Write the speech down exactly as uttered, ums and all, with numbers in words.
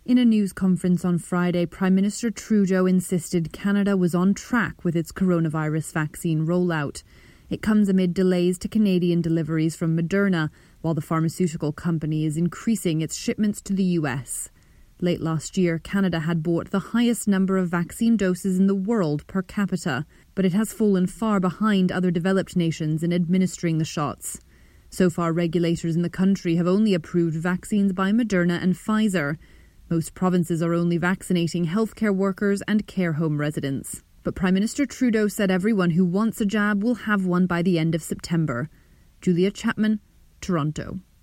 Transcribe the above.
In a news conference on Friday, Prime Minister Trudeau insisted Canada was on track with its coronavirus vaccine rollout. It comes amid delays to Canadian deliveries from Moderna, while the pharmaceutical company is increasing its shipments to the U S. Late last year, Canada had bought the highest number of vaccine doses in the world per capita, but it has fallen far behind other developed nations in administering the shots. So far, regulators in the country have only approved vaccines by Moderna and Pfizer. Most provinces are only vaccinating healthcare workers and care home residents. But Prime Minister Trudeau said everyone who wants a jab will have one by the end of September. Julia Chapman, Toronto.